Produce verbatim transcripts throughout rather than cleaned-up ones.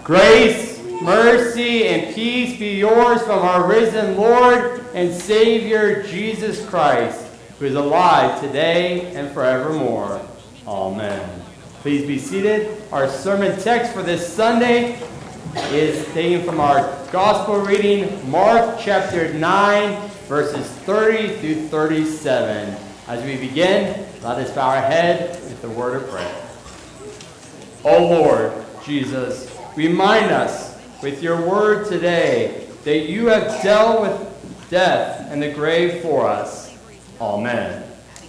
Grace, mercy, and peace be yours from our risen Lord and Savior, Jesus Christ, who is alive today and forevermore. Amen. Please be seated. Our sermon text for this Sunday is taken from our gospel reading, Mark chapter nine, verses thirty through thirty-seven. As we begin, let us bow our head with the word of prayer. O Lord Jesus, remind us with your word today that you have dealt with death and the grave for us. Amen.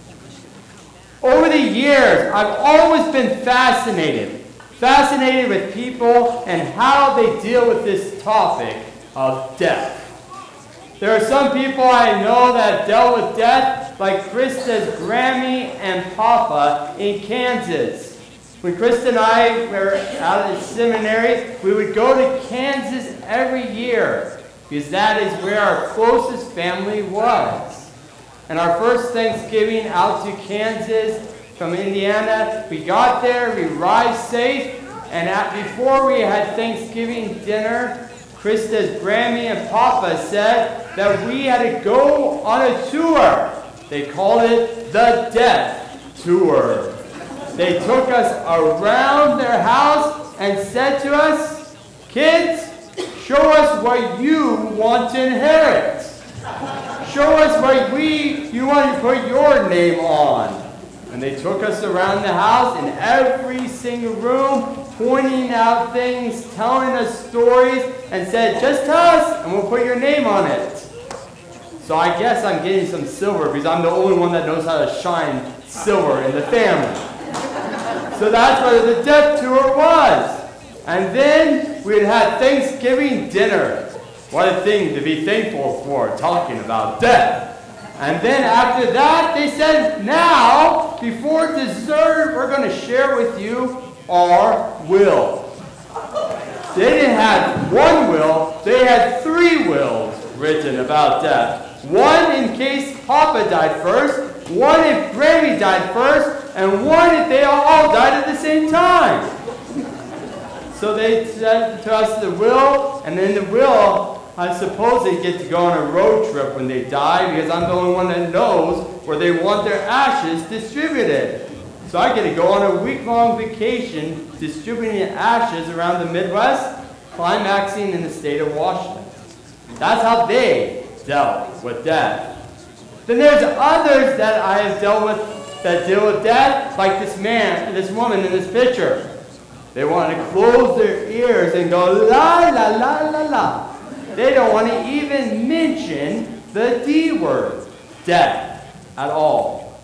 Over the years, I've always been fascinated, fascinated with people and how they deal with this topic of death. There are some people I know that have dealt with death, like Krista's Grammy and Papa in Kansas. When Krista and I were out of the seminary, we would go to Kansas every year because that is where our closest family was. And our first Thanksgiving out to Kansas from Indiana, we got there, we arrived safe, and at, before we had Thanksgiving dinner, Krista's Grammy and Papa said that we had to go on a tour. They called it the Death Tour. They took us around their house and said to us, "Kids, show us what you want to inherit. Show us what we you want to put your name on." And they took us around the house in every single room, pointing out things, telling us stories, and said, "Just tell us, and we'll put your name on it." So I guess I'm getting some silver because I'm the only one that knows how to shine silver in the family. So that's what the Death Tour was. And then we had had Thanksgiving dinner. What a thing to be thankful for, talking about death. And then after that, they said, now, before dessert, we're going to share with you our will. They didn't have one will, they had three wills written about death. One in case Papa died first, one if Grammy died first, and one if they all died at the same time. So they said to us the will, and in the will, I suppose they get to go on a road trip when they die, because I'm the only one that knows where they want their ashes distributed. So I get to go on a week-long vacation distributing ashes around the Midwest, climaxing in the state of Washington. That's how they dealt with death. Then there's others that I have dealt with that deal with death, like this man and this woman in this picture. They want to close their ears and go la la la la la. They don't want to even mention the D word, death, at all.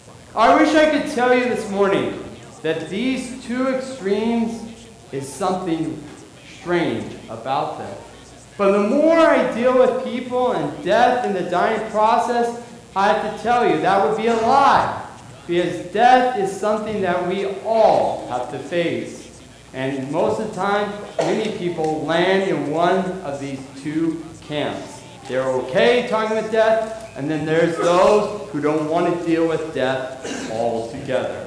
I wish I could tell you this morning that these two extremes is something strange about them. But the more I deal with people and death and the dying process, I have to tell you that would be a lie. Because death is something that we all have to face. And most of the time, many people land in one of these two camps. They're okay talking with death, and then there's those who don't want to deal with death altogether.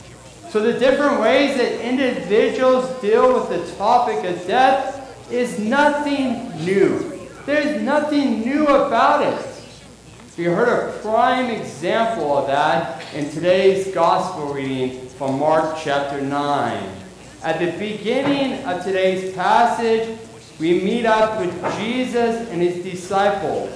So the different ways that individuals deal with the topic of death is nothing new. There's nothing new about it. We heard a prime example of that in today's gospel reading from Mark chapter nine. At the beginning of today's passage, we meet up with Jesus and his disciples.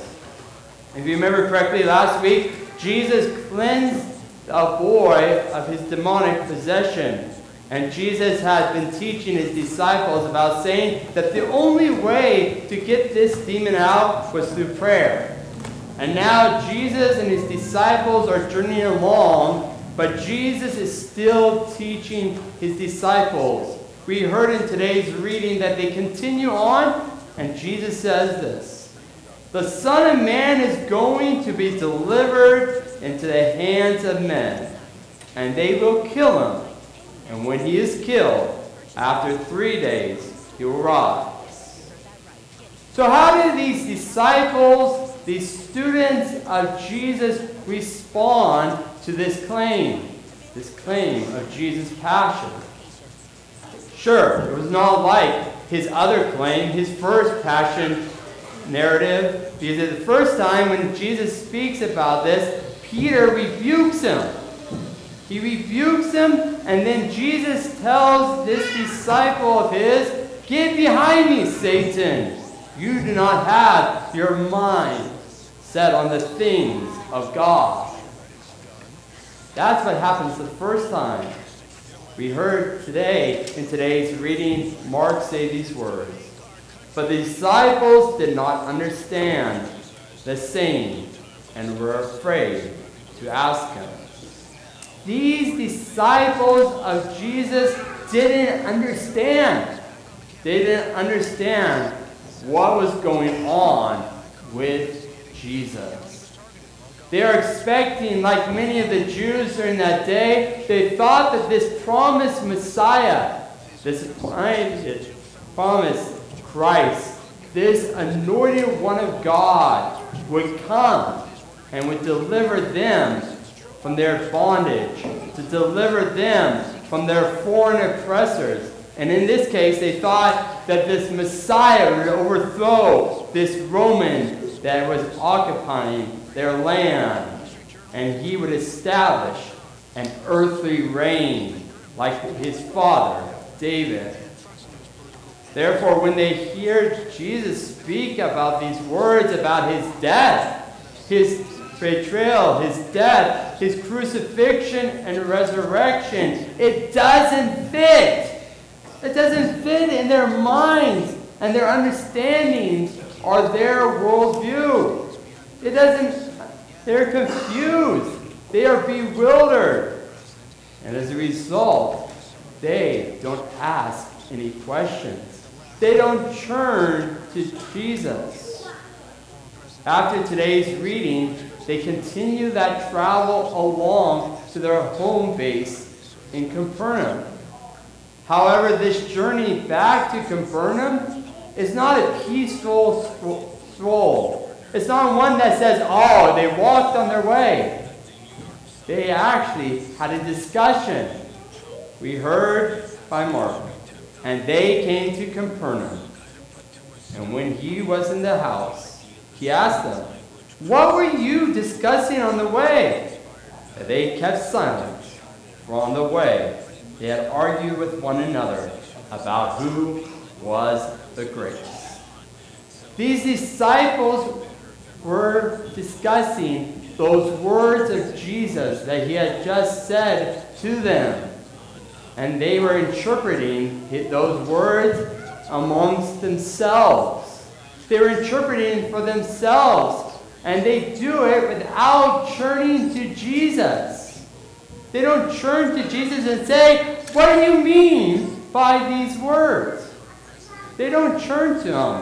If you remember correctly, last week, Jesus cleansed a boy of his demonic possession. And Jesus had been teaching his disciples about saying that the only way to get this demon out was through prayer. And now Jesus and his disciples are journeying along, but Jesus is still teaching his disciples. We heard in today's reading that they continue on, and Jesus says this: "The Son of Man is going to be delivered into the hands of men, and they will kill him. And when he is killed, after three days, he will rise." So how did these disciples, these students of Jesus, respond to this claim, this claim of Jesus' passion? Sure, it was not like his other claim, his first passion narrative, because the first time when Jesus speaks about this, Peter rebukes him. He rebukes him, and then Jesus tells this disciple of his, "Get behind me, Satan. You do not have your mind set on the things of God." That's what happens the first time. We heard today, in today's reading, Mark say these words. But the disciples did not understand the saying and were afraid to ask him. These disciples of Jesus didn't understand. They didn't understand what was going on with Jesus. They are expecting, like many of the Jews during that day, they thought that this promised Messiah, this promised Christ, this anointed one of God would come and would deliver them from their bondage, to deliver them from their foreign oppressors. And in this case, they thought that this Messiah would overthrow this Roman that was occupying their land, and he would establish an earthly reign like his father, David. Therefore, when they hear Jesus speak about these words about his death, his betrayal, his death, his crucifixion and resurrection, it doesn't fit. It doesn't fit in their minds and their understandings or their worldview. It doesn't, they're confused. They are bewildered. And as a result, they don't ask any questions. They don't turn to Jesus. After today's reading, they continue that travel along to their home base in Capernaum. However, this journey back to Capernaum is not a peaceful stroll. It's not one that says, oh, they walked on their way. They actually had a discussion. We heard by Mark. And they came to Capernaum. And when he was in the house, he asked them, "What were you discussing on the way?" And they kept silent, for on the way they had argued with one another about who was the greatest. These disciples were discussing those words of Jesus that he had just said to them. And they were interpreting those words amongst themselves. They were interpreting for themselves. And they do it without turning to Jesus. They don't turn to Jesus and say, "What do you mean by these words?" They don't turn to him.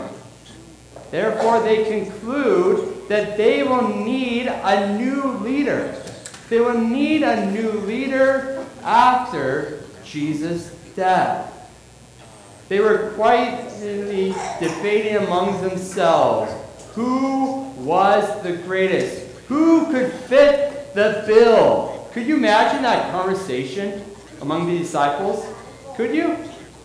Therefore, they conclude that they will need a new leader. They will need a new leader after Jesus' death. They were quietly debating among themselves who was the greatest, who could fit the bill. Could you imagine that conversation among the disciples? Could you?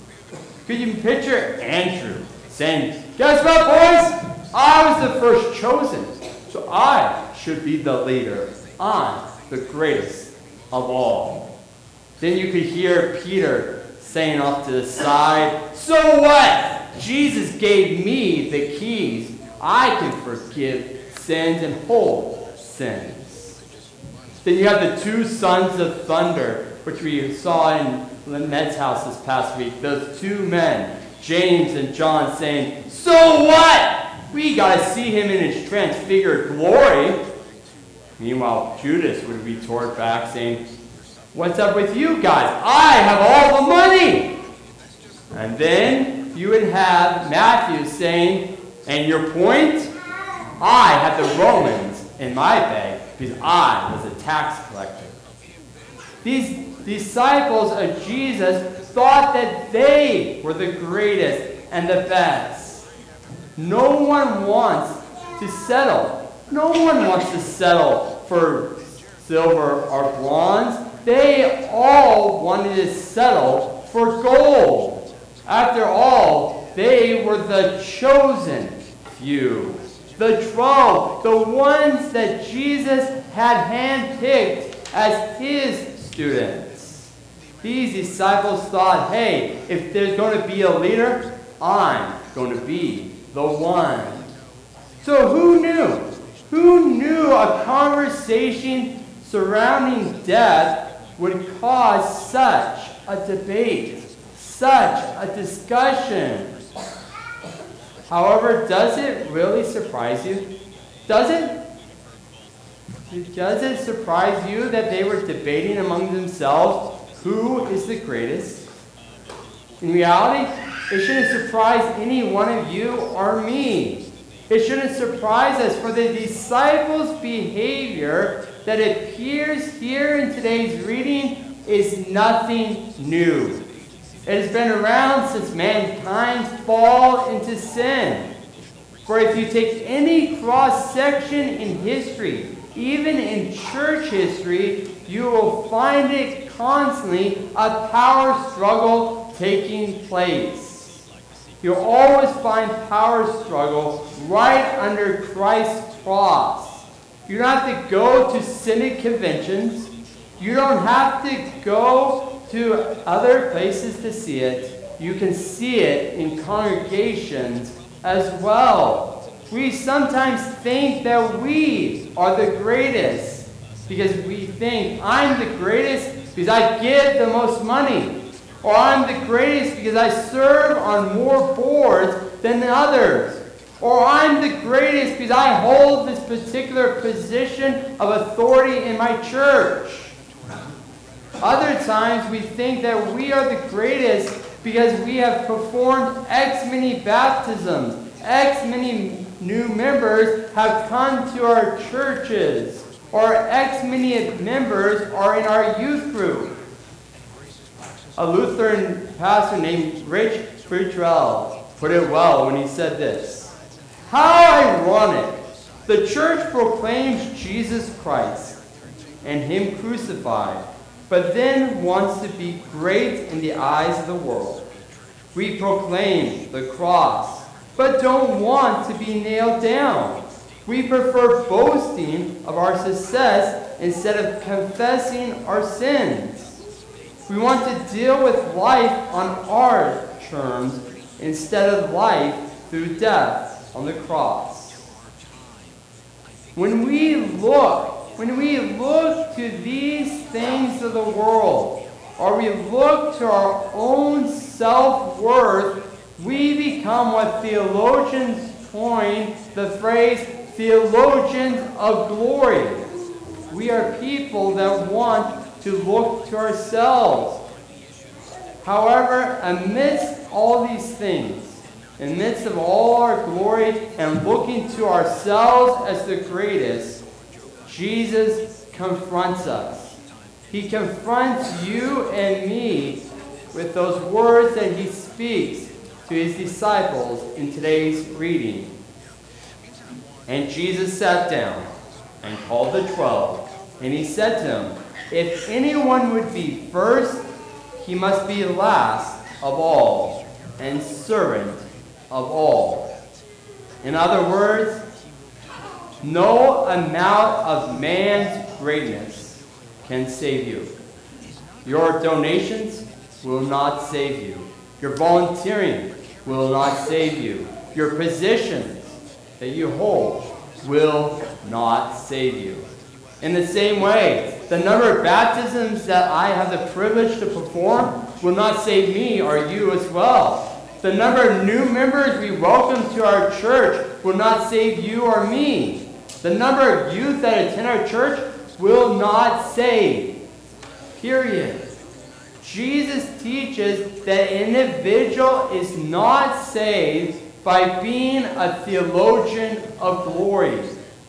Could you picture Andrew saying, "Guess what, boys? I was the first chosen, so I should be the leader. I'm the greatest of all." Then you could hear Peter saying off to the side, "So what? Jesus gave me the keys. I can forgive sins and hold sins." Then you have the two sons of thunder, which we saw in Lynette's house this past week. Those two men, James and John, saying, "So what? We got to see him in his transfigured glory." Meanwhile, Judas would retort back saying, "What's up with you guys? I have all the money." And then you would have Matthew saying, "And your point? I had the Romans in my bag because I was a tax collector." These disciples of Jesus thought that they were the greatest and the best. No one wants to settle. No one wants to settle for silver or bronze. They all wanted to settle for gold. After all, They were the chosen few. The twelve, the ones that Jesus had handpicked as his students. These disciples thought, hey, if there's going to be a leader, I'm going to be the one. So who knew? Who knew a conversation surrounding death would cause such a debate, such a discussion? However, does it really surprise you? Does it? Does it surprise you that they were debating among themselves who is the greatest? In reality, it shouldn't surprise any one of you or me. It shouldn't surprise us, for the disciples' behavior that appears here in today's reading is nothing new. It has been around since mankind's fall into sin. For if you take any cross-section in history, even in church history, you will find it constantly a power struggle taking place. You'll always find power struggle right under Christ's cross. You don't have to go to synod conventions. You don't have to go to other places to see it. You can see it in congregations as well. We sometimes think that we are the greatest because we think I'm the greatest because I give the most money, or I'm the greatest because I serve on more boards than the others, or I'm the greatest because I hold this particular position of authority in my church. Other times we think that we are the greatest because we have performed X many baptisms, X many new members have come to our churches, or X many members are in our youth group. A Lutheran pastor named Rich Friedrell put it well when he said this: how ironic! The church proclaims Jesus Christ and him crucified, but then wants to be great in the eyes of the world. We proclaim the cross, but don't want to be nailed down. We prefer boasting of our success instead of confessing our sins. We want to deal with life on our terms instead of life through death on the cross. When we look When we look to these things of the world, or we look to our own self-worth, we become what theologians coin the phrase theologians of glory. We are people that want to look to ourselves. However, amidst all these things, in the midst of all our glory and looking to ourselves as the greatest, Jesus confronts us. He confronts you and me with those words that he speaks to his disciples in today's reading. And Jesus sat down and called the twelve, and he said to them, if anyone would be first, he must be last of all and servant of all. In other words, no amount of man's greatness can save you. Your donations will not save you. Your volunteering will not save you. Your positions that you hold will not save you. In the same way, the number of baptisms that I have the privilege to perform will not save me or you as well. The number of new members we welcome to our church will not save you or me. The number of youth that attend our church will not save. Period. Jesus teaches that an individual is not saved by being a theologian of glory.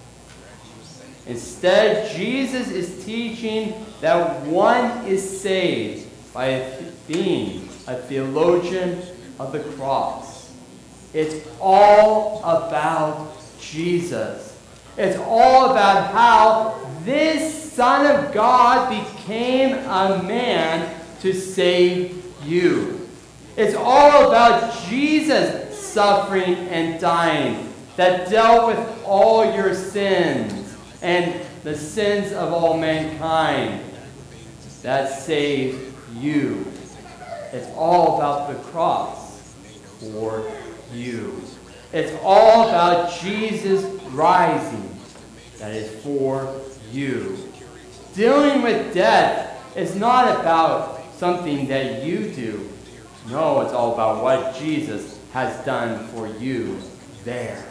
Instead, Jesus is teaching that one is saved by being a theologian of the cross. It's all about Jesus. It's all about how this Son of God became a man to save you. It's all about Jesus suffering and dying that dealt with all your sins and the sins of all mankind that saved you. It's all about the cross for you. It's all about Jesus rising that is for you. Dealing with death is not about something that you do. No, it's all about what Jesus has done for you there.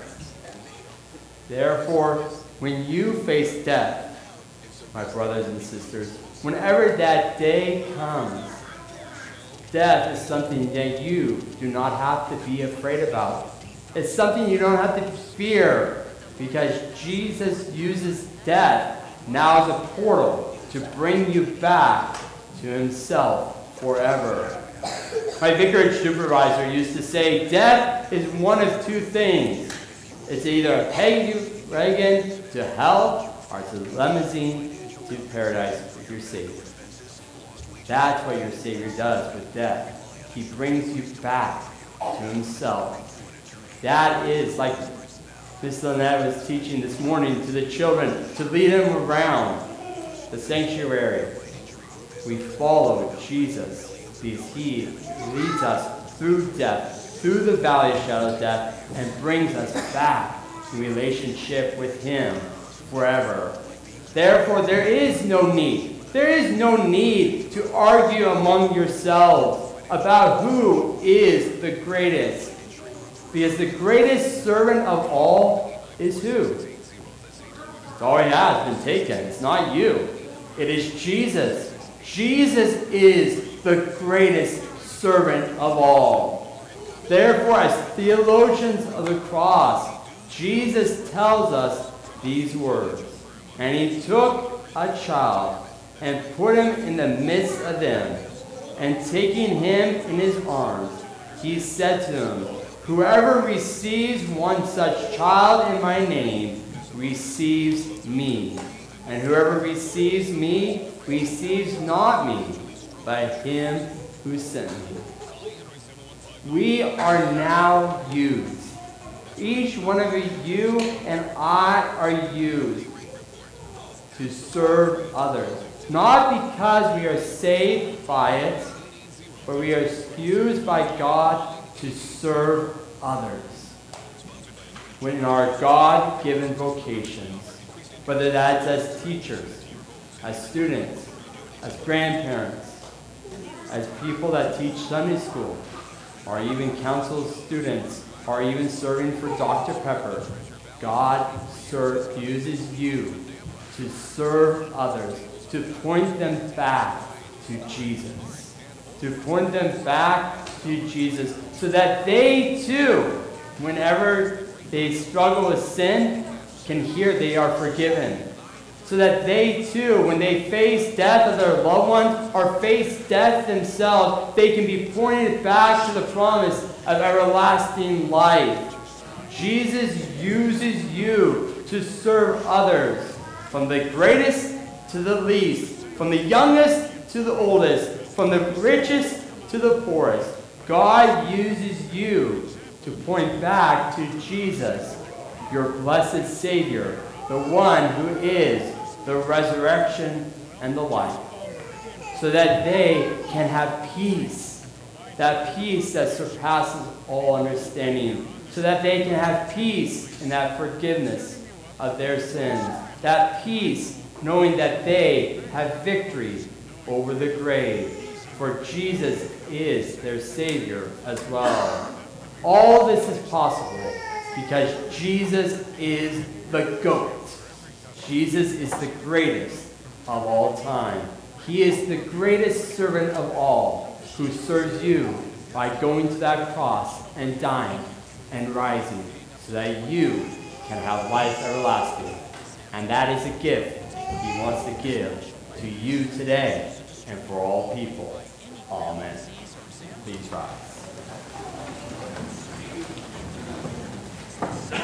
Therefore, when you face death, my brothers and sisters, whenever that day comes, death is something that you do not have to be afraid about. It's something you don't have to fear, because Jesus uses death now as a portal to bring you back to himself forever. My vicarage supervisor used to say, death is one of two things. It's either a peg you wagon to hell or it's a limousine to paradise with your Savior. That's what your Savior does with death. He brings you back to himself. That is, like Miss Lynette was teaching this morning to the children, to lead them around the sanctuary. We follow Jesus because he leads us through death, through the valley of shadow of death, and brings us back in relationship with him forever. Therefore, there is no need. There is no need to argue among yourselves about who is the greatest. Because the greatest servant of all is who? It's already has been taken. It's not you. It is Jesus. Jesus is the greatest servant of all. Therefore, as theologians of the cross, Jesus tells us these words. And he took a child and put him in the midst of them. And taking him in his arms, he said to him, whoever receives one such child in my name receives me. And whoever receives me receives not me, but him who sent me. We are now used. Each one of you and I are used to serve others. Not because we are saved by it, but we are used by God to serve others in our God-given vocations, whether that's as teachers, as students, as grandparents, as people that teach Sunday school, or even counsel students, or even serving for Doctor Pepper. God serve, uses you to serve others, to point them back to Jesus, to point them back to Jesus, so that they too, whenever they struggle with sin, can hear they are forgiven. So that they too, when they face death of their loved ones or face death themselves, they can be pointed back to the promise of everlasting life. Jesus uses you to serve others, from the greatest to the least, from the youngest to the oldest, from the richest to the poorest. God uses you to point back to Jesus, your blessed Savior, the one who is the resurrection and the life, so that they can have peace, that peace that surpasses all understanding, so that they can have peace in that forgiveness of their sins, that peace knowing that they have victory over the grave, for Jesus is their Savior as well. All this is possible because Jesus is the GOAT. Jesus is the greatest of all time. He is the greatest servant of all, who serves you by going to that cross and dying and rising so that you can have life everlasting. And that is a gift he wants to give to you today and for all people. Amen. Please rise.